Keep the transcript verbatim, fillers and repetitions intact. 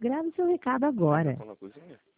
grave o seu recado agora. Tá na cozinha?